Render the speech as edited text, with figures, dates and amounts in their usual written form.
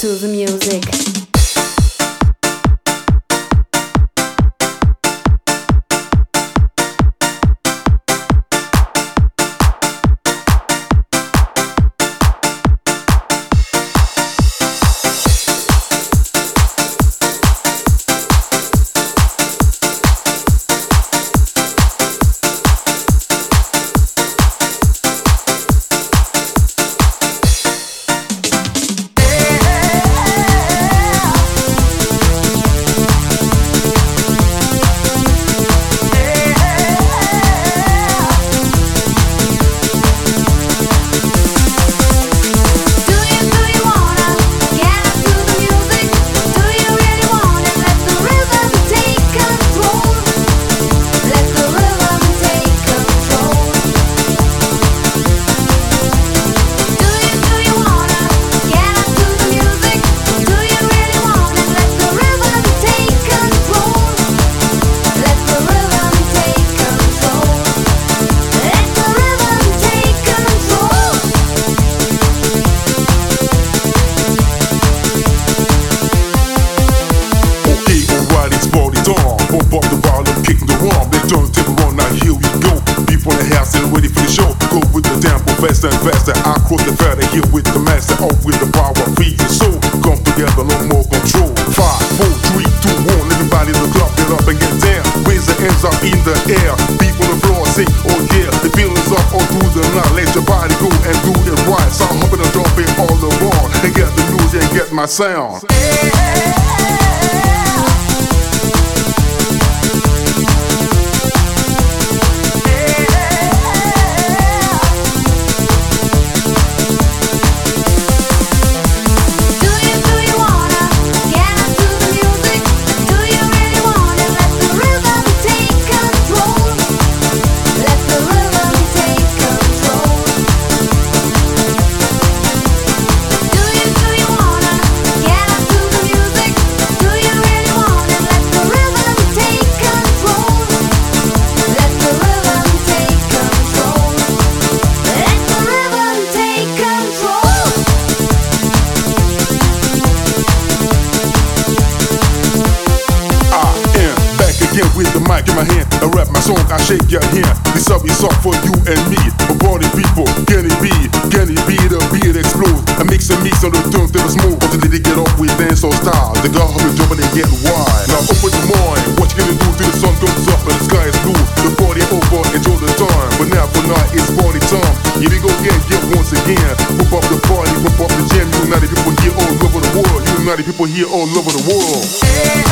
to the music. Faster and faster, I quote the fatter here with the master, off with the power, feed your soul. Come together, no more control. 5, 4, 3, 2, 1. Everybody in the club, get up and get down. Raise the hands up in the air. People on the floor say, oh yeah. The feeling's up all through the night. Let your body go and do it right. So I'm humping and jumping all around and get the music and get my sound. With the mic in my hand, I rap my song, I shake your hand. This song is all for you and me. For party people, can it be the beat explode? I mix and mix on the turntable smooth. Until they get off with dancehall style. The girl hop and jump and they get wild. Now open the mind, what you gonna do till the sun comes up and the sky is blue? The party over, enjoy the time. But now for now it's party time. Here we go again, once again. Pump up the party, pump up the jam. United people here all over the world. United people here all over the world.